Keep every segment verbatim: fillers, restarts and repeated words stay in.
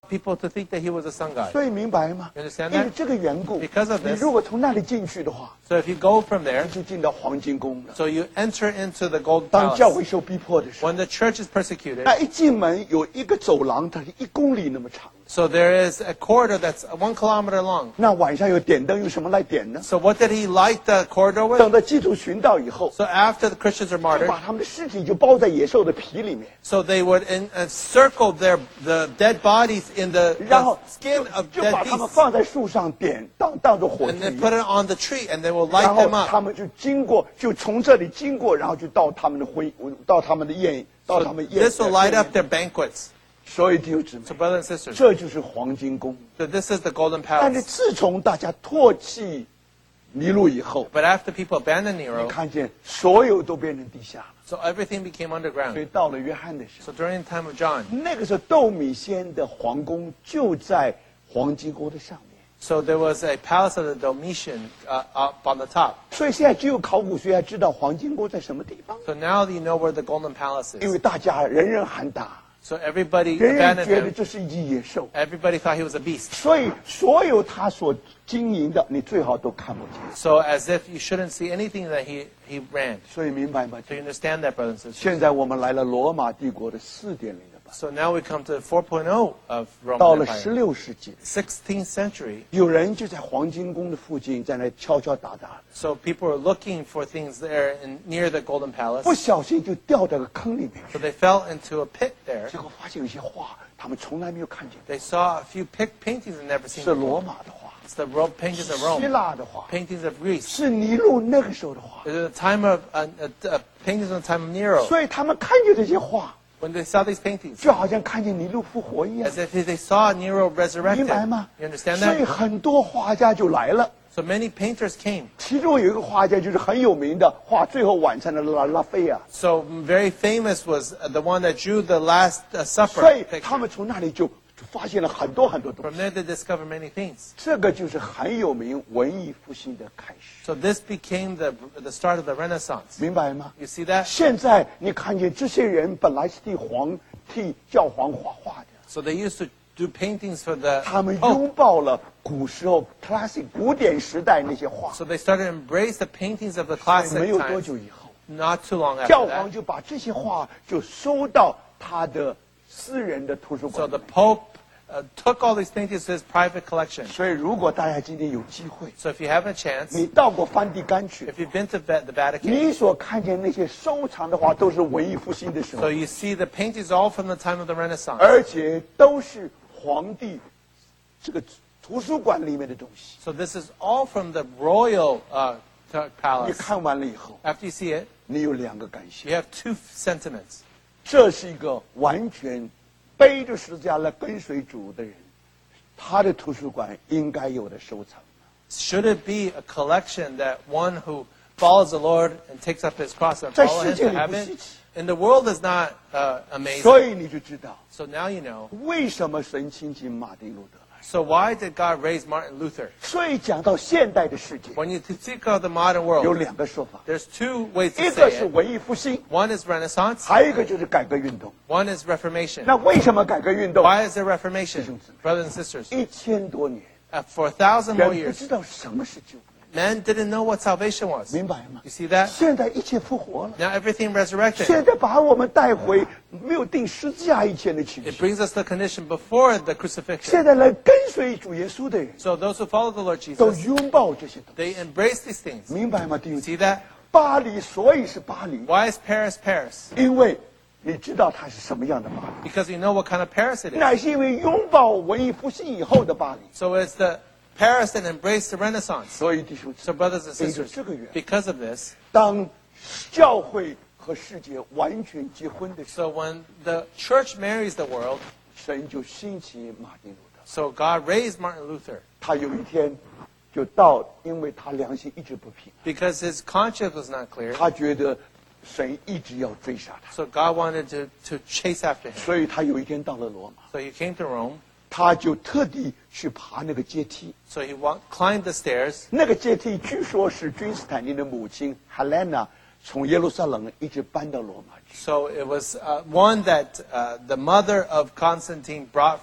people to think that he was a sun god. 所以明白吗？ You understand 因为 that? 这个缘故， Because of 你 this, 如果从那里进去的话， so if you go from there, 就进到黄金宫了。 so you enter into the gold 当教会 palace. 受逼迫的时候， When the church is persecuted, 那一进门有一个走廊，它是一公里那么长。 so there is a corridor that's one kilometer long. 那晚上有点灯，用什么来点呢？ So what did he light the corridor 等 with? 到基督寻到以后， So after the Christians are 就 martyred, 把他们的尸体就包在野兽的皮里面， so they would en- encircle their the dead bodies in the, 然 the 后 skin of 就 dead 把他们 beasts, 放在树上点，当当做火 and 炬 then 一 put 样。 it on the tree, and they will 然 light 后 them up. 他们就经过，就从这里经过，然后就到他们的婚，到他们的宴，到 So 他们宴。 this will light up their banquets. 所以弟兄姊妹 So，brothers and sisters, 这就是黄金宫。 so this is the golden 但是 palace. 自从大家唾弃尼禄以后， But after people abandoned 你 Nero, 看见所有都变成地下了。 so everything became 所以 underground. 到了约翰的时候， So during the time of John, 那个时候窦米仙的皇宫就在黄金宫的上面。 so there was a palace of the Domitian uh, up on the top. 所以现在只有考古学家知道黄金宫在什么地方， So now you know where the golden palace 因 is. 为大家人人喊打， So everybody 人人 abandoned 觉得 him. 这是一只野兽， Everybody thought he was a beast. 所以所有他所经营的，你最好都看不见。 So as if you shouldn't see anything that he, he ran. 所以明白吗？ So you understand that, brothers and sisters? 现在我们来了罗马帝国的四点零的吧， So now we come to four point oh of 到 Roman 了十 Empire. 六世纪， sixteenth century, 有人就在黄金宫的附近在那敲敲打打， so people were looking for things there in, near the golden palace. 不小心就掉到个坑里面 So they fell into a pit there. 结果发现有一些画，他们从来没有看见， They saw a few pic- paintings they'd never seen 是罗 before. 马的画， It's the Ro- paintings of 希 Rome, 腊的画， paintings of Greece. 是尼禄那个时候的画。 There's a time of uh, uh, uh, paintings in the time of Nero. 所以他们看见这些画， When they saw these paintings, 就好像看见尼禄复活一样 as，if they saw Nero 明 resurrected. 白吗？ You understand 所以 that? 很多画家就来了。 So many painters came. 其中有一个画家就是很有名的，画《最后晚餐》的拉拉斐亚， So very famous was uh, the one that drew the Last uh, 所 Supper 以 picture. 他们从那里就就发现了很多很多东 From 西。 there they discovered many things. 这个就是很有名文艺复兴的开始， So this became the, the start of the Renaissance. 明白吗？ You see that? 现在你看见这些人本来是替皇替教皇画画的， So they used to do paintings for the 他们 Pope. 拥抱了古时候 classic 古典时代那些画。 So they started to embrace the paintings of the 没 classic 有多 times. 久以后， Not too long 教 after 皇 that. 就把这些画就收到他的私人的图书 So 馆 the 里面。 Pope uh, took all these paintings to his private collection. 所以，如果大家今天有机会， So if you have a chance, 你到过梵蒂冈去， if you've been to Va- the Vatican, 你所看见那些收藏的画都是文艺复兴的时候 so，you see the paintings all from the time of the Renaissance. 而且都是皇帝这个图书馆里面的东西。 So this is all from the royal uh, t- 你 palace. 看完了以后， After you see it, 你有两个感想： you have two sentiments. 这是一个完全背着十字架来跟随主的人，他的图书馆应该有的收藏。 Should it be a collection that one who follows the Lord and takes up his cross and 在 follow 世 him 界 to 里不 heaven? 稀奇， And the world is not uh, amazing. 所以你就知道 So now you know. 为什么神亲近马丁路德来。 So why did God raise Martin Luther? 所以讲到现代的世界， When you think of the modern 有 world, 两个说法， there's two ways 一 to 个 say 是 it. 文艺复兴， One is Renaissance, 还有一个就是改革运动。 one is Reformation. 那为什么改革运动？ Why is there Reformation? Brothers and sisters, 一千多年， uh, for a thousand more 人不 years, 知道什么是救恩， men didn't know what salvation was. 明白吗 You？see that? 现在一切复活了， Now everything resurrected. 现在把我们带回没有定十字架以前的情 It 形。 brings us the condition before the crucifixion. 现在来跟随主耶稣的人， So those who follow the Lord 都 Jesus, 拥抱这些东 they 西， embrace these things. 明白吗，弟兄 See 姐妹？ that? 巴黎，所以是巴黎， Why is Paris Paris? 因为你知道它是什么样的巴黎， Because you know what kind of Paris it is. 乃是因为拥抱文艺复兴以后的巴黎。 So it's the Paris that embraced the Renaissance. 所以弟兄姊 So 妹， brothers and sisters, 这个原因 because of this, 当教会和世界完全结婚的时候， so when the church marries the world, 神就兴起马丁路德。 so God raised Martin Luther 他有一天就到，因为他良心一直不平， because his conscience was not clear. 他觉得神一直要追杀他， So God wanted to, to chase after him. 所以他有一天到了罗马， So he came to Rome. 他就特地去爬那个阶梯。 So he walked, climbed the stairs. 那个阶梯据说是君士坦丁的母亲 Helena 从耶路撒冷一直搬到罗马去。 So it was uh, one that uh, the mother of Constantine brought from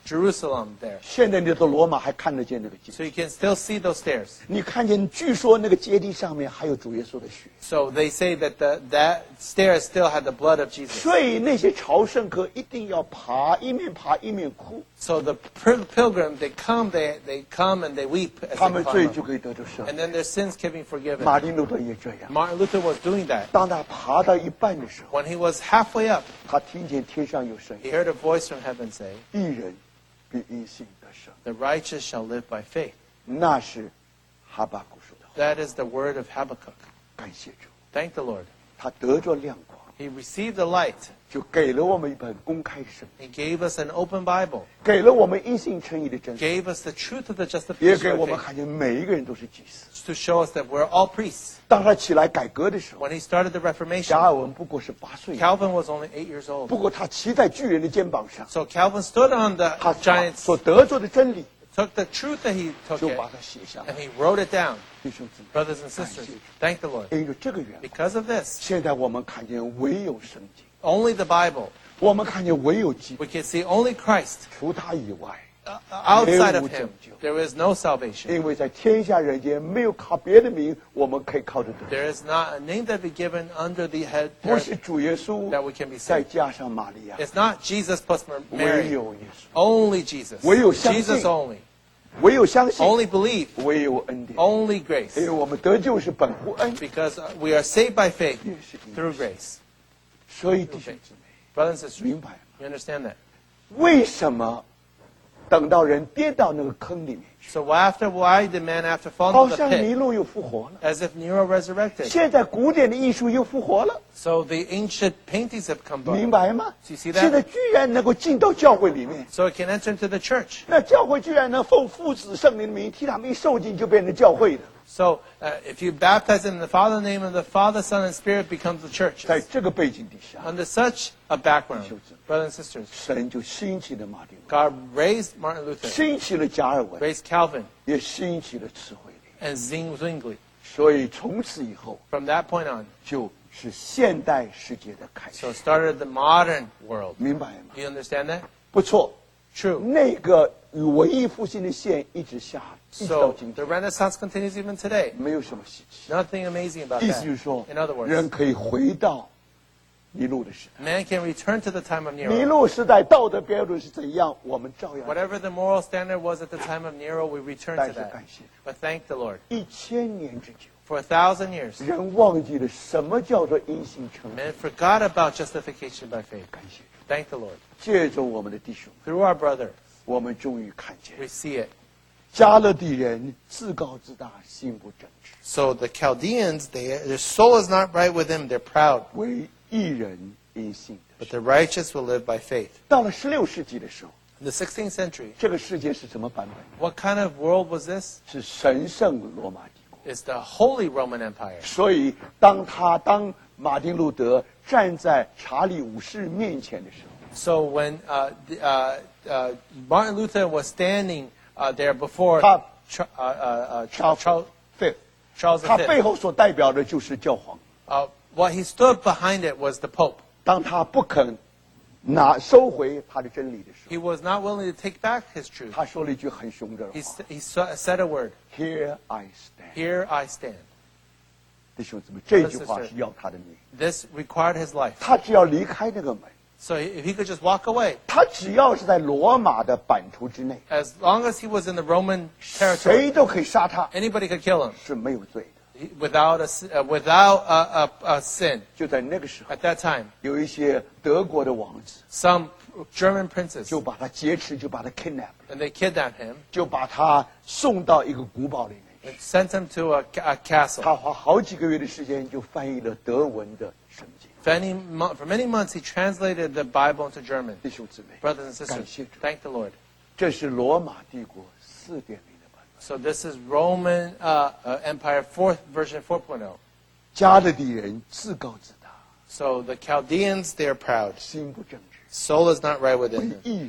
Jerusalem there. 现在你到罗马还看得见那个阶 So 梯， you can still see those stairs. 你看见，据说那个阶梯上面还有主耶稣的血。 So they say that the, that stairs still had the blood of Jesus. 所以那些朝圣客一定要爬，一面爬一面哭， So the pil- pilgrims, they come, they, they come and they weep as 他 they 们 climb 罪 up. 就可以得到赦 And 免。 then their sins can be forgiven. 马丁路德也这样。 Martin Luther was doing that. 当他爬到一半的时候， When he was halfway up, 他听见天上有声 he 音： heard a voice from heaven say, 一人必因信得生。 "The righteous shall live by faith." 那是哈巴谷说的话。 That is the word of Habakkuk. 感谢主， Thank the Lord. 他得着亮光， He received the light. 就给了我们一本公开的圣经， He gave us an open Bible. 给了我们因信称义的真理， Gave us the truth of the 也 justification 给我 of 们 faith. 看见每一个人都是祭司。 To show us that we're all priests. 当他起来改革的时候， When he started the 加 Reformation, 尔文不过是八岁， Calvin was only eight years old. 不过他骑在巨人的肩膀上， So Calvin stood on the 他 giants, 所得着的真理 took the truth that he took 就 it, 把它写下来 and。he wrote it down. 弟兄姊妹， Brothers and sisters, thank the Lord. 因着这个缘故， Because of this, 现在我们看见唯有圣经， only the Bible. 我们看见唯有基督， We can see only Christ. 除他以外， Uh, outside of him, there is no salvation. 因为在天下人间没有靠别的名，我们可以靠着得。 There is not a name that be given under the head 不是主耶稣 that we can be 再 saved. 加上玛利亚， It's not Jesus plus Mar- 唯 Mary. 有耶稣， Only Jesus. 唯有相信。 Jesus only. 唯有相信， Only believe. 唯有恩典。 Only grace. 因为我们得救是本乎恩， Because uh, we are saved by faith 也是因 through 为 grace. 所以弟兄姊妹， Brothers and sisters, 明白吗？ you understand that? 为什么等到人跌到那个坑里面去， So after why did man after 好 falling into 像 the 尼 pit? 禄又复活了？ As if Nero resurrected. 现在古典的艺术又复活了， So the ancient paintings have come 明 back. 白吗？ Do you see that? 现在居然能够进到教会里面， So it can enter into the church. 那教会居然能奉父子圣灵的名替他们一受浸就变成教会了。 So uh, if you baptize in the Father name of the Father, Son, and Spirit becomes the church. 在这个背景底下， Under such a background, brothers and sisters, 神就兴起了马丁路， God raised Martin Luther, 兴起了加尔文， raised Calvin, 也兴起了慈惠里。 and Zing Zwingli. 所以从此以后， From that point on, 就是现代世界的开始 so。it started the modern world. 明白吗？ Do you understand that? 不错， True. 那个文艺复兴的线一直下，一直到 So 今 the 天， Renaissance continues even today. 没有什么稀奇。 Nothing amazing about 意思就是 that. 说 In other， 人 words, 可以回到尼禄的时代。 man can return to the time of 尼 Nero. 禄时代道德标准是怎样，我们照样。 Whatever the moral standard was at the time of Nero, we return 但 to 是 that. 感谢主， But thank the Lord. 一千年之久， For a thousand years, 人忘记了什么叫做因信称义。 man forgot about justification by faith. 感谢主， Thank the Lord. 借着我们的弟兄， Through our brother, 我们终于看见 we see it. 加勒底人自高自大，心不正直， So the Chaldeans, they, their soul is not right with them. They're proud. 为一人因信得 But 生。 the righteous will live by faith. 到了十六世纪的时候， In the sixteenth century, 这个世界是什么版本？ what kind of world was this? 是神圣罗马帝国。 It's the Holy Roman Empire. 所以，当他当马丁路德站在查理五世面前的时候， So when uh, the, uh, uh, Martin Luther was standing uh, there before Top. Ch- uh, uh, uh, Charles Charles, Fifth， Charles 他背 V, 后所代表的就是教皇。 uh, what he stood behind it was the Pope. 当他不肯拿收回他的真理的时 He was not willing to take back his 候， truth. 他说了一句很凶的 He, 话 s- he s- said a word, ：“Here I stand。 "Here I stand." ” 弟兄姊妹，这句话是要他的命。 This required his life. 他只要离开那个门， So if he could just walk away, 他只要是在罗马的版图之内， as long as he was in the Roman 谁 territory, 都可以杀他， anybody could kill him 是没有罪的。 he- without a, s- uh, without a, a, a sin. 就在那个时候， At that time, 有一些德国的王子 some German princes, 就把他劫持，就把他 kidnap， and they kidnapped him 就把他送到一个古堡里面去。 and sent him to a, ca- a castle. 他花好几个月的时间就翻译了德文的圣经。 For, any, mo- for many months, he translated the Bible into German. 弟兄姊妹， Brothers and 感 sisters, 谢主， thank the Lord. 这是罗马帝国四点零的版本。 So this is Roman uh, uh, Empire fourth version four point oh. 加勒底人自高自大， So the Chaldeans, they're proud. 心不正直， Soul is not right 为 within them. 一人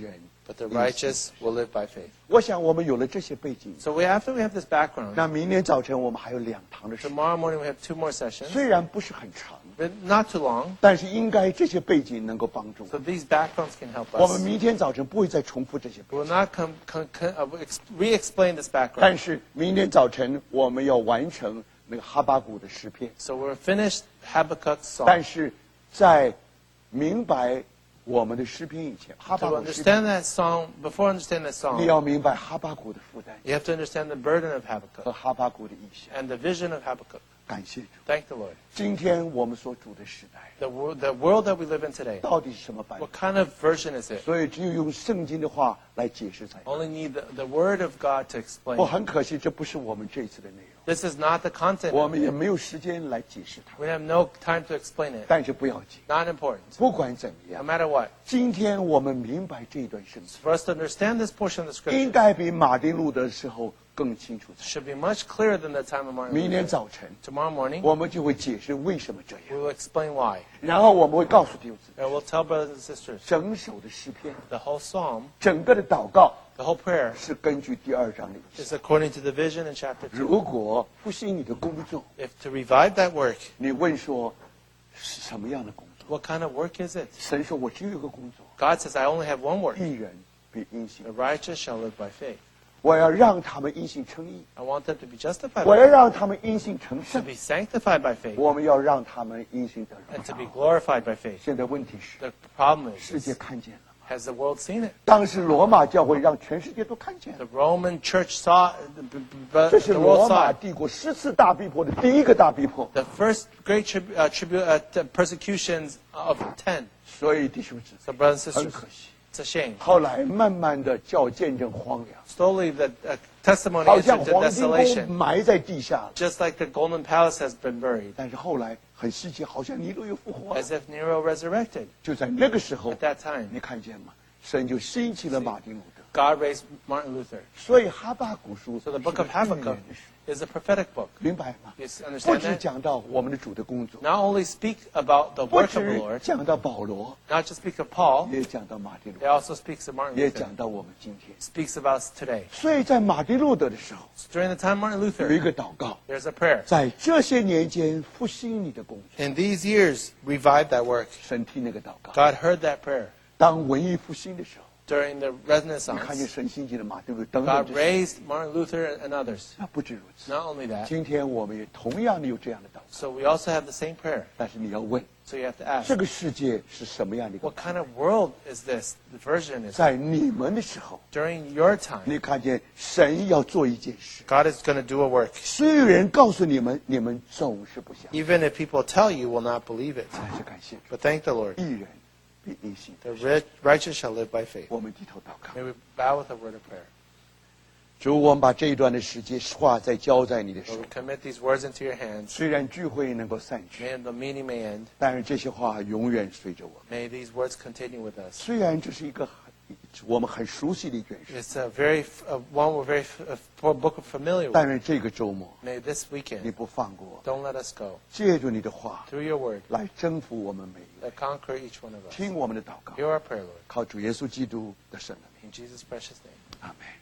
but the righteous will live by faith. 我想我们有了这些背景， So we after we have this background, 那明天早晨我们还有两堂的时间， tomorrow morning we have two more sessions, 虽然不是很长， but not too long. 但是应该这些背景能够帮助 So these backgrounds can help 我们 us. 明天早晨不会再重复这些背 We will 景， not com, com, com, uh, ex, re-explain this 但 background. 是明天早晨我们要完成那个哈巴谷的诗篇。 So we're finished Habakkuk's 但 song. 是在明白我们的诗篇以前，哈巴 To 谷诗篇， understand that song, before understanding that 你 song, 要明白哈巴谷的负担 you have to understand the burden of 和 Habakkuk 哈巴谷的意向。 and the vision of Habakkuk. 感谢主， Thank the Lord. 今天我们所处的时代 The, wor- the world that we live in today, 到底是什么版本？ what kind of version is it? 所以只有用圣经的话来解释才行。 Only need the, the word of God to explain. 不，很可惜，这不是我们这一次的内容， This is not the content. 我 of 们 it. 也没有时间来解释它。 We have no time to explain it. 但是不要紧， Not important. 不管怎么 No 样， matter what. 今天我们明白这一段圣经， For us to understand this portion of the 应 scripture 该比马丁路德的时候更清楚才。 should be much clearer than the time of Martin 明天 Luther. 早晨， Tomorrow morning, 我们就会解释为什么这 we 样， will explain why. 然后我们会告诉弟兄姊妹， And we'll tell brothers and sisters, 整首的诗篇， the whole psalm, 整个的祷告 the whole prayer, 是根据第二章的意思。 is according to the vision in chapter two. 如果复兴你的工作， If to revive that work, 你问说是什么样的工作？ what kind of work is it? 神说：“我只有一个工作， God says, I only have one work. 一人比因信 The。righteous shall live by faith. 我要让他们因信称义， I want them to be justified 我 by 要 faith, 让他们因信成 to 圣， be sanctified by faith, 我们要让他们因信得 and to 荣 be 耀。 glorified by faith. 现在问题是， The problem 世界 is, 看见了吗？ has the world seen it? 当时罗马教会让全世界都看见了， The Roman church saw, the, the, 这是 the 罗 world 马 saw it. 帝国十次大逼迫的第一个大逼迫。 The first great tribu- uh, tribu- uh, t- persecutions of ten. 所以弟兄姊 So 妹， brothers and 很 sisters, 可惜， it's a shame. 后来慢慢的教见证荒凉， Slowly, the uh, testimony 好 is 像 into 黄金宫 desolation, 埋在地下了。 just like the golden palace has been buried, 但是后来很稀奇，好像尼禄又复活了。 as if Nero resurrected. 就在那个时候 At，that time, 你看见吗？神就兴起了马丁路德。 God raised Martin Luther. 所以哈巴谷书 So the book of 是个预 Habakkuk 言的书 is a prophetic book. 明白吗？ You 不 understand 只 that? 讲到我们的主的工作， Not only speak about the 不 work of the 只 Lord, 讲到保罗， not just speak of Paul, 也讲到马丁路 it 德， also speaks of Martin 也 Luther. 讲到我们今天。 Speaks about us today. 所以在马丁路德的时候， So during the time of Martin 有一 Luther, 个祷告， there's a prayer. 在这些年间复兴你的工作。 In these years, revive that work. 神听那个祷告。 God heard that prayer 当文艺复兴的时候， during the 你看见 Renaissance. 神兴起的马丁路德等等 God 这些。 raised Martin Luther and others. 那不止如此， Not only that, 今天我们也同样的有这样的祷告， so we also have the same prayer. 但是你要问， So you have to ask, 这个世界是什么样的一个 what？kind of world is this? The version is 在你们的时候， during your time. 你看见神要做一件事， God is going to do a work. 虽有人告诉你们，你们总是不相信。 Even if people tell you, you will not believe it. 但是感谢主， But thank the Lord. 一人比一信。 The ri- righteous shall live by faith. 我们低头祷告， May we bow with a word of prayer. 主，我们把这一段的时间话再交在你的手 Lord, we。commit these words into your hands. 虽然聚会能够散去， May the meeting may end. 但是这些话永远随着我们。 May these words continue with us. 虽然这是一个很我们很熟悉的一卷书， It's a very uh, one we're very f- a book of familiar with. 但是这个周末 May this 你 weekend 不放过， don't let us go. 借助你的话 Through your word, 来征服我们每一位， that conquer each one of us. 听我们的祷告， Hear our prayer, Lord. 靠主耶稣基督的圣名， In Jesus' precious name. 阿门。